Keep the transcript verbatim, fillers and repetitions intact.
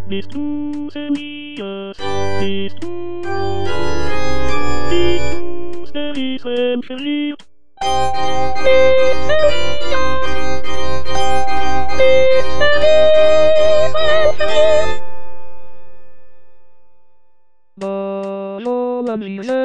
These two semillas, these two, these two berries and feliz. These semillas, these berries and feliz. Bolo la